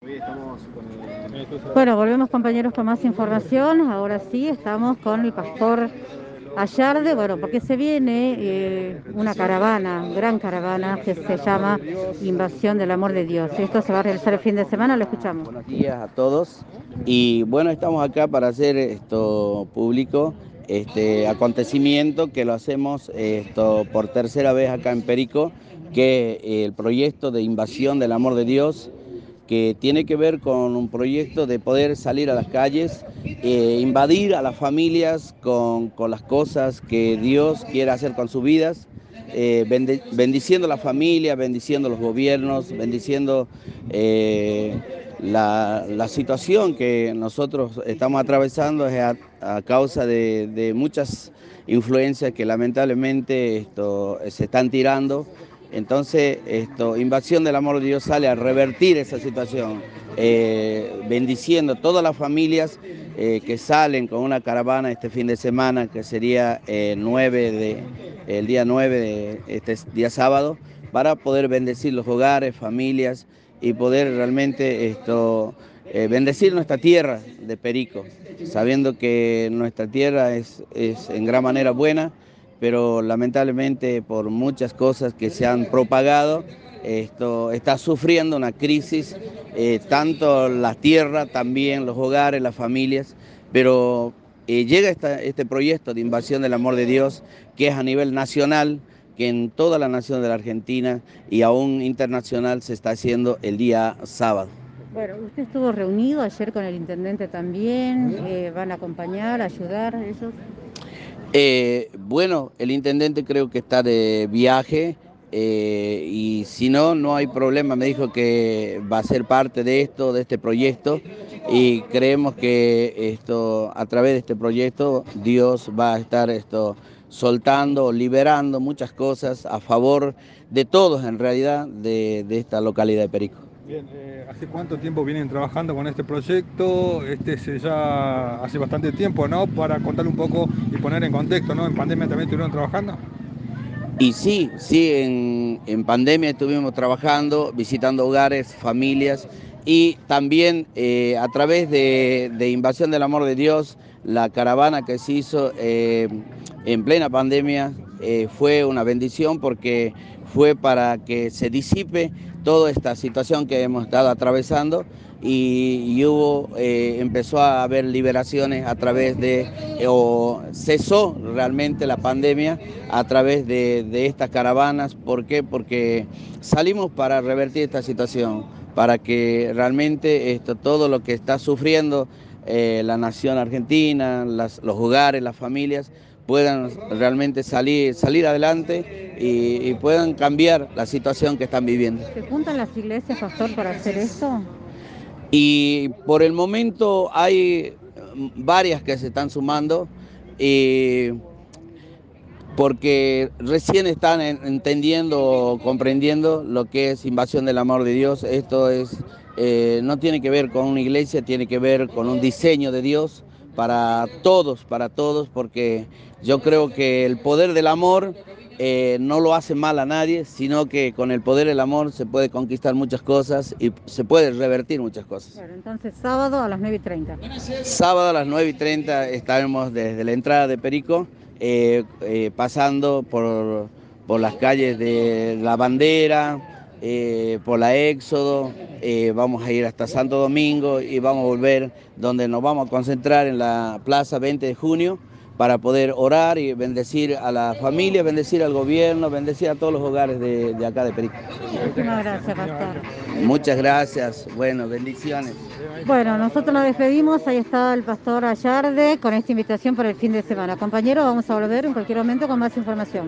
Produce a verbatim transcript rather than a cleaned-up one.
Bueno, volvemos compañeros con más información. Ahora sí, estamos con el pastor Ayarde, bueno, porque se viene eh, una caravana, gran caravana, que se llama Invasión del Amor de Dios. Esto se va a realizar el fin de semana, lo escuchamos. Buenos días a todos y bueno, estamos acá para hacer esto público, este acontecimiento que lo hacemos esto por tercera vez acá en Perico, que es el proyecto de Invasión del Amor de Dios, que tiene que ver con un proyecto de poder salir a las calles, eh, invadir a las familias con, con las cosas que Dios quiere hacer con sus vidas, eh, bende, bendiciendo la familia, bendiciendo los gobiernos, bendiciendo eh, la, la situación que nosotros estamos atravesando es a, a causa de, de muchas influencias que lamentablemente esto, se están tirando. Entonces, esto, Invasión del Amor de Dios sale a revertir esa situación, eh, bendiciendo todas las familias eh, que salen con una caravana este fin de semana, que sería eh, nueve de, el día nueve de este día sábado, para poder bendecir los hogares, familias y poder realmente esto, eh, bendecir nuestra tierra de Perico, sabiendo que nuestra tierra es, es en gran manera buena, pero lamentablemente por muchas cosas que se han propagado, esto está sufriendo una crisis, eh, tanto la tierra, también los hogares, las familias, pero eh, llega esta, este proyecto de Invasión del Amor de Dios, que es a nivel nacional, que en toda la nación de la Argentina y aún internacional se está haciendo el día sábado. Bueno, usted estuvo reunido ayer con el intendente también, eh, van a acompañar, ayudar a ellos. Eh, bueno, el intendente creo que está de viaje eh, y si no, no hay problema. Me dijo que va a ser parte de esto, de este proyecto y creemos que esto, a través de este proyecto, Dios va a estar esto soltando, liberando muchas cosas a favor de todos en realidad de, de esta localidad de Perico. Bien, eh, ¿hace cuánto tiempo vienen trabajando con este proyecto? Este se ya hace bastante tiempo, ¿no? Para contarle un poco y poner en contexto, ¿no? ¿En pandemia también estuvieron trabajando? Y sí, sí, en, en pandemia estuvimos trabajando, visitando hogares, familias y también eh, a través de, de Invasión del Amor de Dios, la caravana que se hizo eh, en plena pandemia eh, fue una bendición porque fue para que se disipe toda esta situación que hemos estado atravesando y, y hubo, eh, empezó a haber liberaciones a través de, eh, o cesó realmente la pandemia a través de, de estas caravanas. ¿Por qué? Porque salimos para revertir esta situación, para que realmente esto, todo lo que está sufriendo eh, la nación argentina, las, los hogares, las familias, puedan realmente salir, salir adelante y, y puedan cambiar la situación que están viviendo. ¿Se juntan las iglesias, pastor, para hacer esto? Y por el momento hay varias que se están sumando y porque recién están entendiendo, comprendiendo lo que es Invasión del Amor de Dios. Esto es, eh, no tiene que ver con una iglesia, tiene que ver con un diseño de Dios para todos, para todos, porque yo creo que el poder del amor eh, no lo hace mal a nadie, sino que con el poder del amor se puede conquistar muchas cosas y se puede revertir muchas cosas. Bueno, entonces sábado a las nueve y treinta. Sábado a las nueve y treinta estaremos desde la entrada de Perico, eh, eh, pasando por, por las calles de La Bandera, eh, por la Éxodo, eh, vamos a ir hasta Santo Domingo y vamos a volver donde nos vamos a concentrar en la Plaza veinte de junio para poder orar y bendecir a la familia, bendecir al gobierno, bendecir a todos los hogares de, de acá de Perico. Muchísimas gracias, pastor. Muchas gracias, bueno, bendiciones. Bueno, nosotros nos despedimos, ahí está el pastor Ayarde con esta invitación para el fin de semana. Compañeros, vamos a volver en cualquier momento con más información.